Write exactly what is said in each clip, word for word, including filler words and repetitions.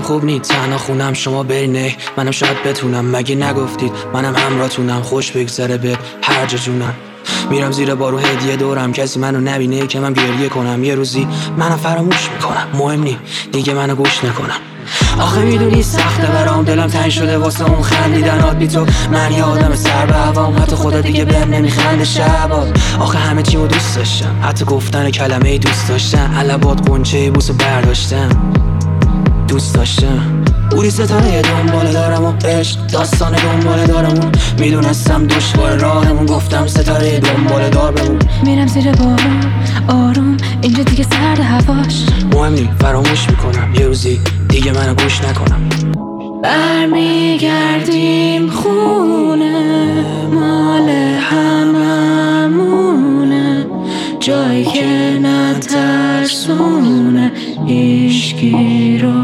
خوب نید تنها خونم شما برینه، منم شاید بتونم. مگه نگفتید منم همراهتونم، خوش بگذره به هر جا جونم. میرم زیر بارو هدیه دورم، کسی منو نبینه که من گریه کنم. یه روزی منم فراموش میکنم، مهم نی دیگه منو گوش نکنم. آخه میدونی سخته برام، دلم تنگ شده واسه اون خندیدنات بی تو. من یه آدم سر به هوام، حتی خدا دیگه بهم نمیخنده شبات. آخه همه چیمو دوست داشتم، حتی گفتن کلمه ای دوست داشتم. علبات قنچه بوسو برداشتم، دوست داشتم. بودی ستاره دنباله دارم و عشق داستان دنباله دارمون. میدونستم دشوار راهمون، گفتم ستاره دنباله دار بمون. میرم زیر بارون آروم، اینجا دیگه سرد هواش. مهم نی فراموش میکنم، یه روزی دیگه منو گوش نکنم. برمیگردیم خونه، مال هممونه، جایی که نترسونه هیچکی رو.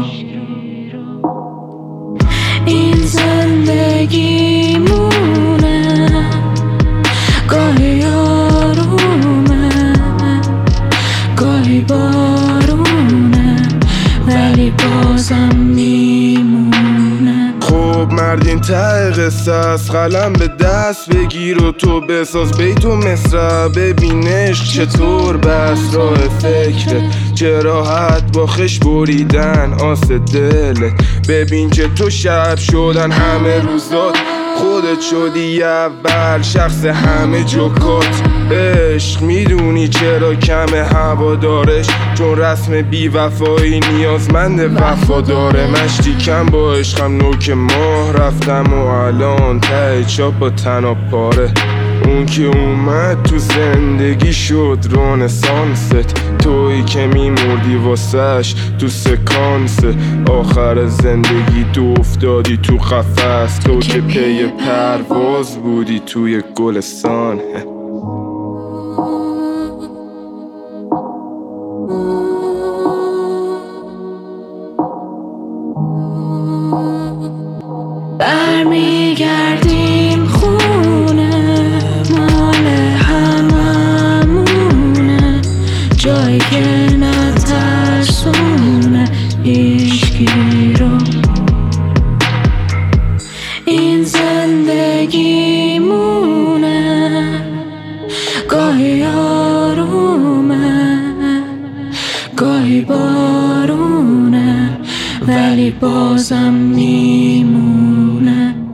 این زندگی مونه، گاهی آرومه گاهی بارونه، ولی بازم میمونه. خب مردین ته قصه است، قلم به دست بگیر و تو بساز بیت و مصرع. ببینش چطور بس راه فکرت، چه راحت با خش بریدن آس دلت. ببین که تو شب شدن همه روزات، خودت شدی اول شخص همه جوکات. عشق میدونی چرا کم هوادارش، چون رسم بی وفایی نیازمند وفاداره. مشتی کم با عشقم نوک ماه رفتم و الان ته چاپ با تناب پاره. اون که اومد تو زندگی شد رنسانست، تویی که میمردی واسش تو سکانس آخر زندگی. تو افتادی تو قفس، تو که پی پرواز بودی توی گلستان. برمیگردیم خونه، مال هممونه، جایی که نترسونه هیچکی رو. این زندگی مونه، گاهی آرومه گاهی بارونه، ولی بازم میمونه.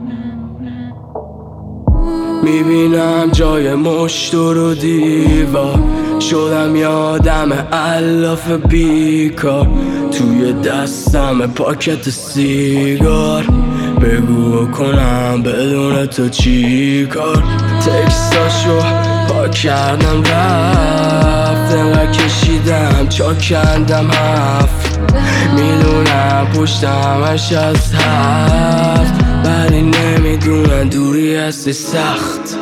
میبینم جای مشت رو دیوار، شدم یادم علاف بیکار. توی دستم پاکت سیگار، بگو کنم بدون تو چی کار. تکستاشو پاک کردم رفتم و کشیدم چاک کردم هفت. میدونم پشت همش از هفت، ولی نمیدونن دوری هستی سخت.